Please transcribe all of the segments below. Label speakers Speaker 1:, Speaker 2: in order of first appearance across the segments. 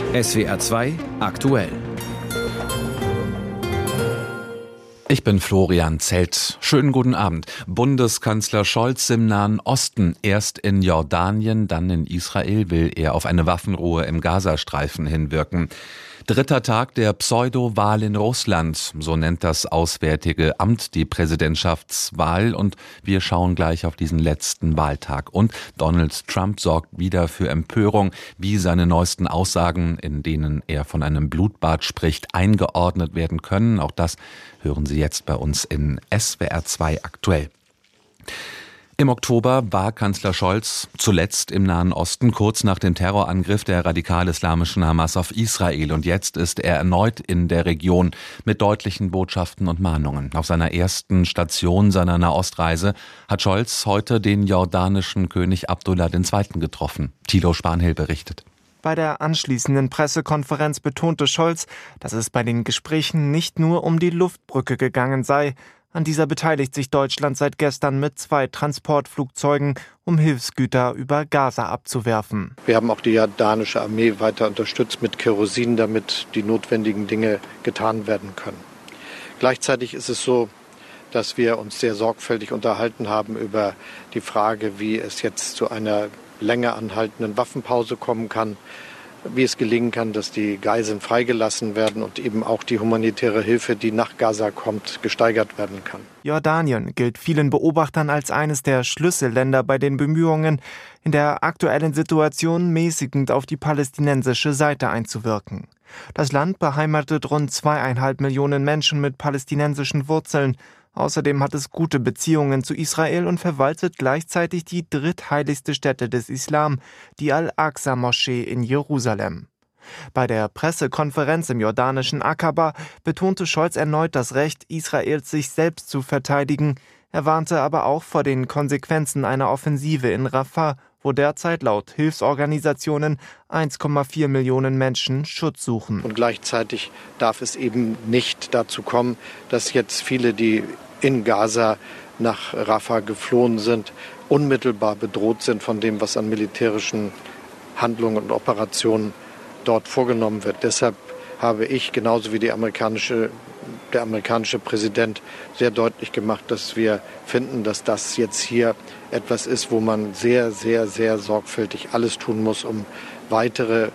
Speaker 1: SWR 2 aktuell.
Speaker 2: Ich bin Florian Zelt. Schönen guten Abend. Bundeskanzler Scholz im Nahen Osten. Erst in Jordanien, dann in Israel will er auf eine Waffenruhe im Gazastreifen hinwirken. Dritter Tag der Pseudo-Wahl in Russland, so nennt das Auswärtige Amt die Präsidentschaftswahl, und wir schauen gleich auf diesen letzten Wahltag. Und Donald Trump sorgt wieder für Empörung, wie seine neuesten Aussagen, in denen er von einem Blutbad spricht, eingeordnet werden können. Auch das hören Sie jetzt bei uns in SWR 2 aktuell. Im Oktober war Kanzler Scholz zuletzt im Nahen Osten, kurz nach dem Terrorangriff der radikal-islamischen Hamas auf Israel. Und jetzt ist er erneut in der Region mit deutlichen Botschaften und Mahnungen. Auf seiner ersten Station seiner Nahostreise hat Scholz heute den jordanischen König Abdullah II. Getroffen. Thilo Spanhill berichtet.
Speaker 3: Bei der anschließenden Pressekonferenz betonte Scholz, dass es bei den Gesprächen nicht nur um die Luftbrücke gegangen sei. An dieser beteiligt sich Deutschland seit gestern mit 2 Transportflugzeugen, um Hilfsgüter über Gaza abzuwerfen.
Speaker 4: Wir haben auch die jordanische Armee weiter unterstützt mit Kerosin, damit die notwendigen Dinge getan werden können. Gleichzeitig ist es so, dass wir uns sehr sorgfältig unterhalten haben über die Frage, wie es jetzt zu einer länger anhaltenden Waffenpause kommen kann, wie es gelingen kann, dass die Geiseln freigelassen werden und eben auch die humanitäre Hilfe, die nach Gaza kommt, gesteigert werden kann.
Speaker 3: Jordanien gilt vielen Beobachtern als eines der Schlüsselländer bei den Bemühungen, in der aktuellen Situation mäßigend auf die palästinensische Seite einzuwirken. Das Land beheimatet rund 2,5 Millionen Menschen mit palästinensischen Wurzeln. Außerdem hat es gute Beziehungen zu Israel und verwaltet gleichzeitig die drittheiligste Stätte des Islam, die Al-Aqsa-Moschee in Jerusalem. Bei der Pressekonferenz im jordanischen Akaba betonte Scholz erneut das Recht Israels, sich selbst zu verteidigen. Er warnte aber auch vor den Konsequenzen einer Offensive in Rafah, wo derzeit laut Hilfsorganisationen 1,4 Millionen Menschen Schutz suchen.
Speaker 4: Und gleichzeitig darf es eben nicht dazu kommen, dass jetzt viele, die in Gaza nach Rafah geflohen sind, unmittelbar bedroht sind von dem, was an militärischen Handlungen und Operationen dort vorgenommen wird. Deshalb habe ich, genauso wie der amerikanische Präsident, sehr deutlich gemacht, dass wir finden, dass das jetzt hier etwas ist, wo man sehr, sehr, sehr sorgfältig alles tun muss, um weitere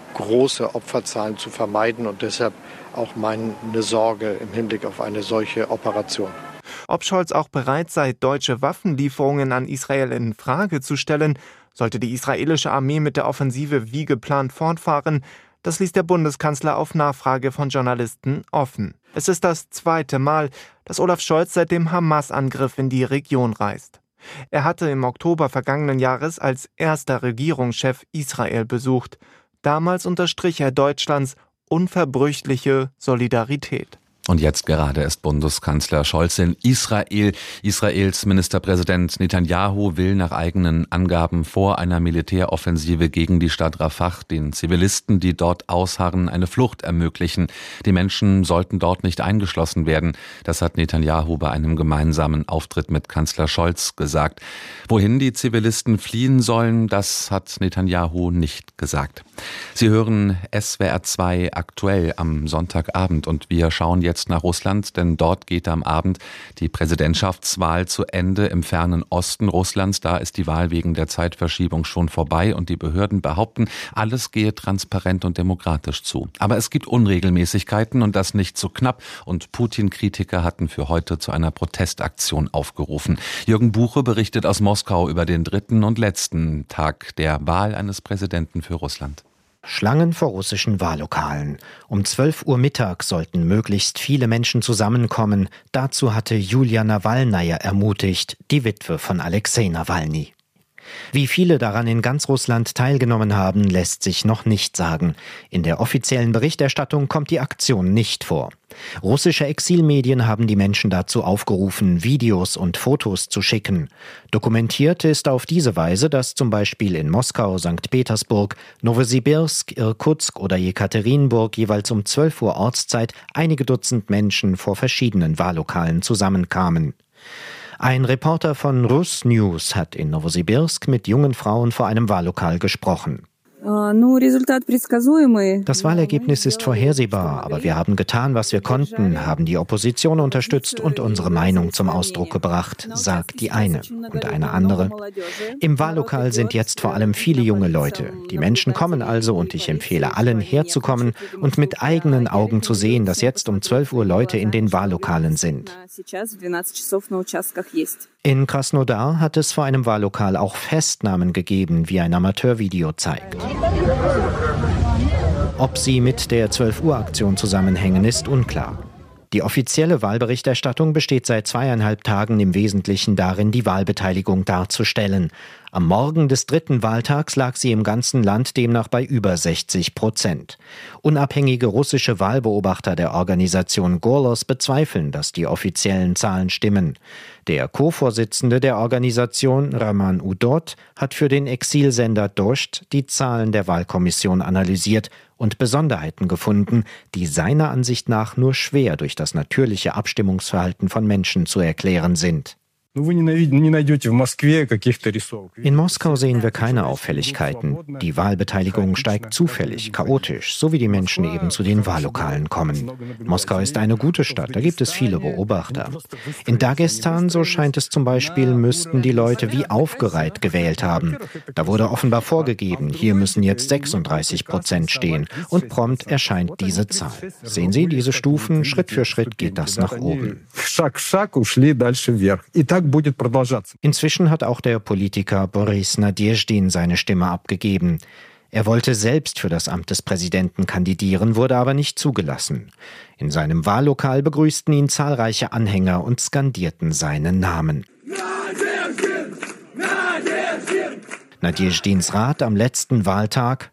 Speaker 4: große Opferzahlen zu vermeiden, und deshalb auch meine Sorge im Hinblick auf eine solche Operation.
Speaker 3: Ob Scholz auch bereit sei, deutsche Waffenlieferungen an Israel in Frage zu stellen, sollte die israelische Armee mit der Offensive wie geplant fortfahren, das ließ der Bundeskanzler auf Nachfrage von Journalisten offen. Es ist das 2. Mal, dass Olaf Scholz seit dem Hamas-Angriff in die Region reist. Er hatte im Oktober vergangenen Jahres als erster Regierungschef Israel besucht. Damals unterstrich er Deutschlands unverbrüchliche Solidarität.
Speaker 2: Und jetzt gerade ist Bundeskanzler Scholz in Israel. Israels Ministerpräsident Netanyahu will nach eigenen Angaben vor einer Militäroffensive gegen die Stadt Rafah den Zivilisten, die dort ausharren, eine Flucht ermöglichen. Die Menschen sollten dort nicht eingeschlossen werden. Das hat Netanyahu bei einem gemeinsamen Auftritt mit Kanzler Scholz gesagt. Wohin die Zivilisten fliehen sollen, das hat Netanyahu nicht gesagt. Sie hören SWR 2 aktuell am Sonntagabend, und wir schauen jetzt nach Russland, denn dort geht am Abend die Präsidentschaftswahl zu Ende im fernen Osten Russlands. Da ist die Wahl wegen der Zeitverschiebung schon vorbei, und die Behörden behaupten, alles gehe transparent und demokratisch zu. Aber es gibt Unregelmäßigkeiten, und das nicht so knapp, und Putin-Kritiker hatten für heute zu einer Protestaktion aufgerufen. Jürgen Buche berichtet aus Moskau über den 3. und letzten Tag der Wahl eines Präsidenten für Russland.
Speaker 5: Schlangen vor russischen Wahllokalen. Um 12 Uhr mittags sollten möglichst viele Menschen zusammenkommen. Dazu hatte Julia Nawalnaja ermutigt, die Witwe von Alexei Nawalny. Wie viele daran in ganz Russland teilgenommen haben, lässt sich noch nicht sagen. In der offiziellen Berichterstattung kommt die Aktion nicht vor. Russische Exilmedien haben die Menschen dazu aufgerufen, Videos und Fotos zu schicken. Dokumentiert ist auf diese Weise, dass zum Beispiel in Moskau, St. Petersburg, Nowosibirsk, Irkutsk oder Jekaterinburg jeweils um 12 Uhr Ortszeit einige Dutzend Menschen vor verschiedenen Wahllokalen zusammenkamen. Ein Reporter von Rus News hat in Nowosibirsk mit jungen Frauen vor einem Wahllokal gesprochen. Das Wahlergebnis ist vorhersehbar, aber wir haben getan, was wir konnten, haben die Opposition unterstützt und unsere Meinung zum Ausdruck gebracht, sagt die eine. Und eine andere: Im Wahllokal sind jetzt vor allem viele junge Leute. Die Menschen kommen also und ich empfehle allen, herzukommen und mit eigenen Augen zu sehen, dass jetzt um 12 Uhr Leute in den Wahllokalen sind. In Krasnodar hat es vor einem Wahllokal auch Festnahmen gegeben, wie ein Amateurvideo zeigt. Ob sie mit der 12-Uhr-Aktion zusammenhängen, ist unklar. Die offizielle Wahlberichterstattung besteht seit 2,5 Tagen im Wesentlichen darin, die Wahlbeteiligung darzustellen. Am Morgen des 3. Wahltags lag sie im ganzen Land demnach bei über 60%. Unabhängige russische Wahlbeobachter der Organisation Golos bezweifeln, dass die offiziellen Zahlen stimmen. Der Co-Vorsitzende der Organisation, Raman Udot, hat für den Exilsender Dost die Zahlen der Wahlkommission analysiert und Besonderheiten gefunden, die seiner Ansicht nach nur schwer durch das natürliche Abstimmungsverhalten von Menschen zu erklären sind. In Moskau sehen wir keine Auffälligkeiten. Die Wahlbeteiligung steigt zufällig, chaotisch, so wie die Menschen eben zu den Wahllokalen kommen. Moskau ist eine gute Stadt, da gibt es viele Beobachter. In Dagestan, so scheint es zum Beispiel, müssten die Leute wie aufgereiht gewählt haben. Da wurde offenbar vorgegeben, hier müssen jetzt 36% stehen und prompt erscheint diese Zahl. Sehen Sie diese Stufen? Schritt für Schritt geht das nach oben. Inzwischen hat auch der Politiker Boris Nadjezdin seine Stimme abgegeben. Er wollte selbst für das Amt des Präsidenten kandidieren, wurde aber nicht zugelassen. In seinem Wahllokal begrüßten ihn zahlreiche Anhänger und skandierten seinen Namen. Nadjezdins Rat am letzten Wahltag: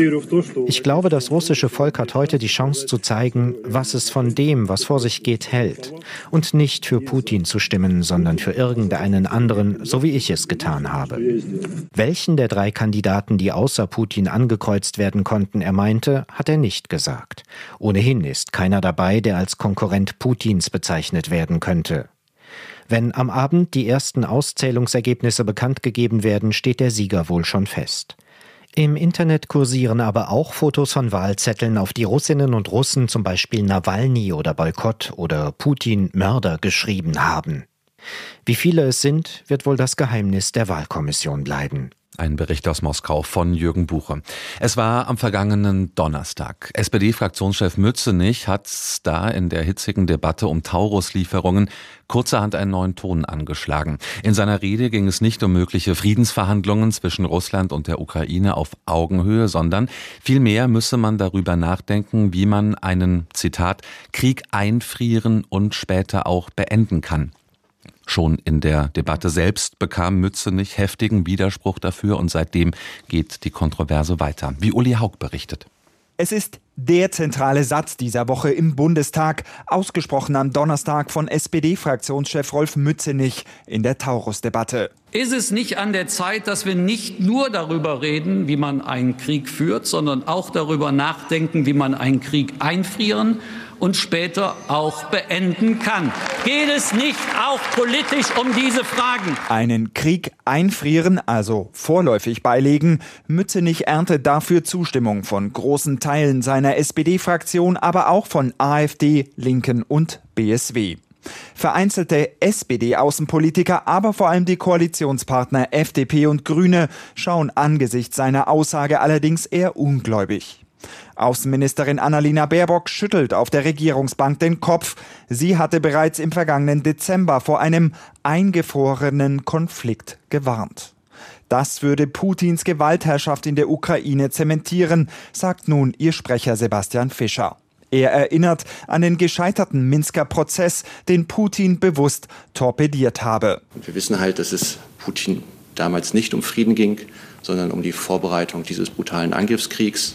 Speaker 5: Ich glaube, das russische Volk hat heute die Chance zu zeigen, was es von dem, was vor sich geht, hält. Und nicht für Putin zu stimmen, sondern für irgendeinen anderen, so wie ich es getan habe. Welchen der 3 Kandidaten, die außer Putin angekreuzt werden konnten, er meinte, hat er nicht gesagt. Ohnehin ist keiner dabei, der als Konkurrent Putins bezeichnet werden könnte. Wenn am Abend die ersten Auszählungsergebnisse bekannt gegeben werden, steht der Sieger wohl schon fest. Im Internet kursieren aber auch Fotos von Wahlzetteln, auf die Russinnen und Russen zum Beispiel Nawalny oder Boykott oder Putin Mörder geschrieben haben. Wie viele es sind, wird wohl das Geheimnis der Wahlkommission bleiben.
Speaker 2: Ein Bericht aus Moskau von Jürgen Buche. Es war am vergangenen Donnerstag. SPD-Fraktionschef Mützenich hat da in der hitzigen Debatte um Taurus-Lieferungen kurzerhand einen neuen Ton angeschlagen. In seiner Rede ging es nicht um mögliche Friedensverhandlungen zwischen Russland und der Ukraine auf Augenhöhe, sondern vielmehr müsse man darüber nachdenken, wie man einen, Zitat, Krieg einfrieren und später auch beenden kann. Schon in der Debatte selbst bekam Mützenich heftigen Widerspruch dafür und seitdem geht die Kontroverse weiter, wie Uli Haug berichtet.
Speaker 6: Es ist der zentrale Satz dieser Woche im Bundestag, ausgesprochen am Donnerstag von SPD-Fraktionschef Rolf Mützenich in der Taurus-Debatte.
Speaker 7: Ist es nicht an der Zeit, dass wir nicht nur darüber reden, wie man einen Krieg führt, sondern auch darüber nachdenken, wie man einen Krieg einfrieren und später auch beenden kann? Geht es nicht auch politisch um diese Fragen?
Speaker 6: Einen Krieg einfrieren, also vorläufig beilegen. Mützenich erntet dafür Zustimmung von großen Teilen seiner SPD-Fraktion, aber auch von AfD, Linken und BSW. Vereinzelte SPD-Außenpolitiker, aber vor allem die Koalitionspartner FDP und Grüne schauen angesichts seiner Aussage allerdings eher ungläubig. Außenministerin Annalena Baerbock schüttelt auf der Regierungsbank den Kopf. Sie hatte bereits im vergangenen Dezember vor einem eingefrorenen Konflikt gewarnt. Das würde Putins Gewaltherrschaft in der Ukraine zementieren, sagt nun ihr Sprecher Sebastian Fischer. Er erinnert an den gescheiterten Minsker Prozess, den Putin bewusst torpediert habe.
Speaker 8: Und wir wissen halt, dass es Putin damals nicht um Frieden ging, sondern um die Vorbereitung dieses brutalen Angriffskriegs.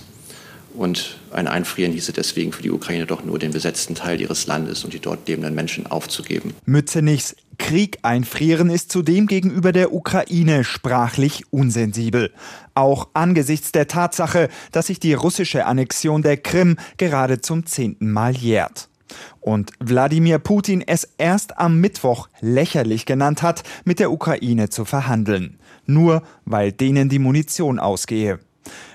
Speaker 8: Und ein Einfrieren hieße deswegen für die Ukraine doch nur den besetzten Teil ihres Landes und die dort lebenden Menschen aufzugeben.
Speaker 6: Mützenichs Krieg einfrieren ist zudem gegenüber der Ukraine sprachlich unsensibel. Auch angesichts der Tatsache, dass sich die russische Annexion der Krim gerade zum 10. Mal jährt. Und Wladimir Putin es erst am Mittwoch lächerlich genannt hat, mit der Ukraine zu verhandeln. Nur weil denen die Munition ausgehe.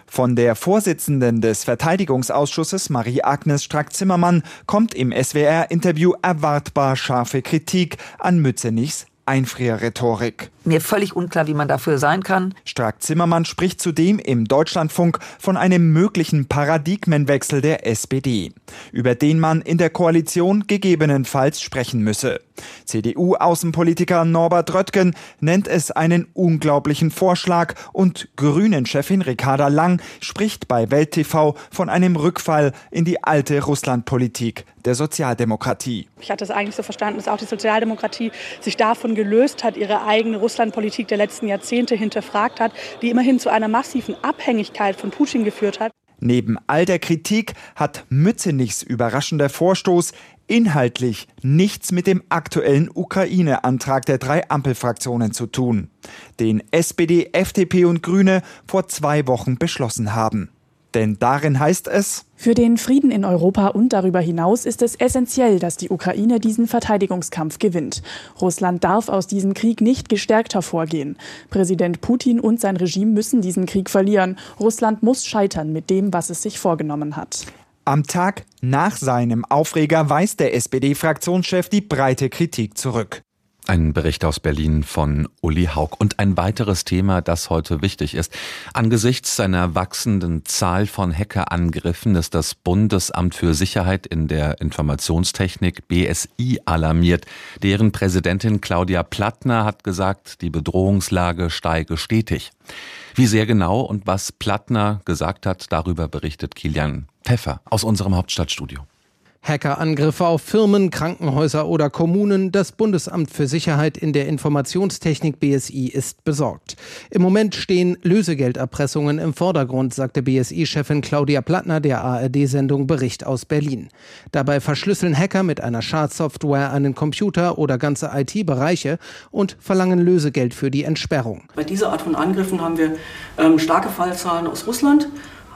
Speaker 6: Von der Vorsitzenden des Verteidigungsausschusses, Marie-Agnes Strack-Zimmermann, kommt im SWR-Interview erwartbar scharfe Kritik an Mützenichs Einfrierrhetorik.
Speaker 9: Mir völlig unklar, wie man dafür sein kann.
Speaker 6: Strack-Zimmermann spricht zudem im Deutschlandfunk von einem möglichen Paradigmenwechsel der SPD, über den man in der Koalition gegebenenfalls sprechen müsse. CDU-Außenpolitiker Norbert Röttgen nennt es einen unglaublichen Vorschlag und Grünen-Chefin Ricarda Lang spricht bei Welt TV von einem Rückfall in die alte Russlandpolitik der Sozialdemokratie.
Speaker 10: Ich hatte es eigentlich so verstanden, dass auch die Sozialdemokratie sich davon gelöst hat, ihre eigene Russlandpolitik der letzten Jahrzehnte hinterfragt hat, die immerhin zu einer massiven Abhängigkeit von Putin geführt hat.
Speaker 6: Neben all der Kritik hat Mützenichs überraschender Vorstoß inhaltlich nichts mit dem aktuellen Ukraine-Antrag der 3 Ampelfraktionen zu tun, den SPD, FDP und Grüne vor 2 Wochen beschlossen haben. Denn darin heißt es:
Speaker 11: Für den Frieden in Europa und darüber hinaus ist es essentiell, dass die Ukraine diesen Verteidigungskampf gewinnt. Russland darf aus diesem Krieg nicht gestärkt hervorgehen. Präsident Putin und sein Regime müssen diesen Krieg verlieren. Russland muss scheitern mit dem, was es sich vorgenommen hat.
Speaker 6: Am Tag nach seinem Aufreger weist der SPD-Fraktionschef die breite Kritik zurück.
Speaker 2: Ein Bericht aus Berlin von Uli Haug. Und ein weiteres Thema, das heute wichtig ist. Angesichts einer wachsenden Zahl von Hackerangriffen ist das Bundesamt für Sicherheit in der Informationstechnik BSI alarmiert. Deren Präsidentin Claudia Plattner hat gesagt, die Bedrohungslage steige stetig. Wie sehr genau und was Plattner gesagt hat, darüber berichtet Kilian Pfeffer aus unserem Hauptstadtstudio.
Speaker 12: Hackerangriffe auf Firmen, Krankenhäuser oder Kommunen. Das Bundesamt für Sicherheit in der Informationstechnik BSI ist besorgt. Im Moment stehen Lösegelderpressungen im Vordergrund, sagte BSI-Chefin Claudia Plattner der ARD-Sendung Bericht aus Berlin. Dabei verschlüsseln Hacker mit einer Schadsoftware einen Computer oder ganze IT-Bereiche und verlangen Lösegeld für die Entsperrung.
Speaker 13: Bei dieser Art von Angriffen haben wir starke Fallzahlen aus Russland.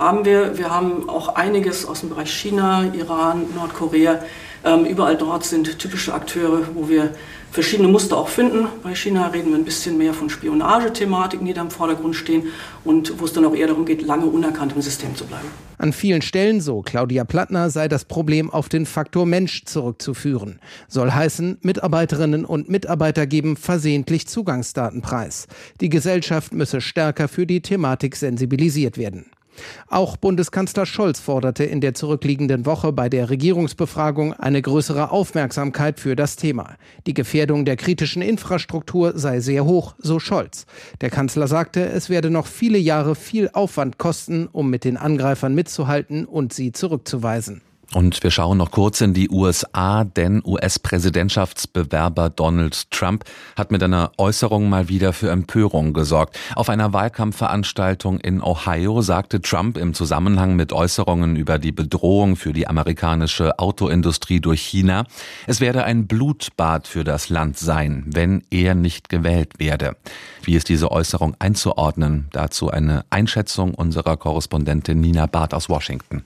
Speaker 13: Wir haben auch einiges aus dem Bereich China, Iran, Nordkorea. Überall dort sind typische Akteure, wo wir verschiedene Muster auch finden. Bei China reden wir ein bisschen mehr von Spionagethematiken, die da im Vordergrund stehen und wo es dann auch eher darum geht, lange unerkannt im System zu bleiben.
Speaker 12: An vielen Stellen, so Claudia Plattner, sei das Problem auf den Faktor Mensch zurückzuführen. Soll heißen, Mitarbeiterinnen und Mitarbeiter geben versehentlich Zugangsdaten preis. Die Gesellschaft müsse stärker für die Thematik sensibilisiert werden. Auch Bundeskanzler Scholz forderte in der zurückliegenden Woche bei der Regierungsbefragung eine größere Aufmerksamkeit für das Thema. Die Gefährdung der kritischen Infrastruktur sei sehr hoch, so Scholz. Der Kanzler sagte, es werde noch viele Jahre viel Aufwand kosten, um mit den Angreifern mitzuhalten und sie zurückzuweisen.
Speaker 2: Und wir schauen noch kurz in die USA, denn US-Präsidentschaftsbewerber Donald Trump hat mit einer Äußerung mal wieder für Empörung gesorgt. Auf einer Wahlkampfveranstaltung in Ohio sagte Trump im Zusammenhang mit Äußerungen über die Bedrohung für die amerikanische Autoindustrie durch China, es werde ein Blutbad für das Land sein, wenn er nicht gewählt werde. Wie ist diese Äußerung einzuordnen? Dazu eine Einschätzung unserer Korrespondentin Nina Barth aus Washington.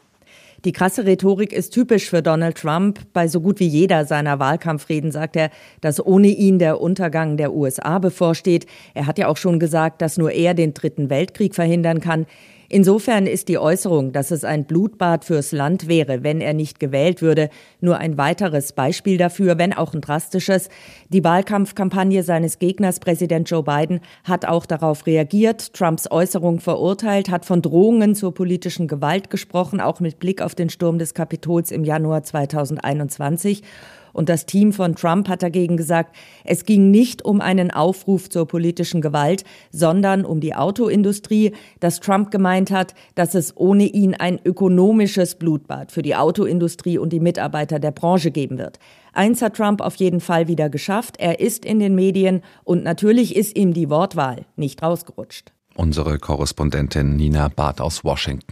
Speaker 14: Die krasse Rhetorik ist typisch für Donald Trump. Bei so gut wie jeder seiner Wahlkampfreden sagt er, dass ohne ihn der Untergang der USA bevorsteht. Er hat ja auch schon gesagt, dass nur er den 3. Weltkrieg verhindern kann. Insofern ist die Äußerung, dass es ein Blutbad fürs Land wäre, wenn er nicht gewählt würde, nur ein weiteres Beispiel dafür, wenn auch ein drastisches. Die Wahlkampfkampagne seines Gegners, Präsident Joe Biden, hat auch darauf reagiert, Trumps Äußerung verurteilt, hat von Drohungen zur politischen Gewalt gesprochen, auch mit Blick auf den Sturm des Kapitols im Januar 2021. Und das Team von Trump hat dagegen gesagt, es ging nicht um einen Aufruf zur politischen Gewalt, sondern um die Autoindustrie, dass Trump gemeint hat, dass es ohne ihn ein ökonomisches Blutbad für die Autoindustrie und die Mitarbeiter der Branche geben wird. Eins hat Trump auf jeden Fall wieder geschafft, er ist in den Medien und natürlich ist ihm die Wortwahl nicht rausgerutscht.
Speaker 2: Unsere Korrespondentin Nina Barth aus Washington.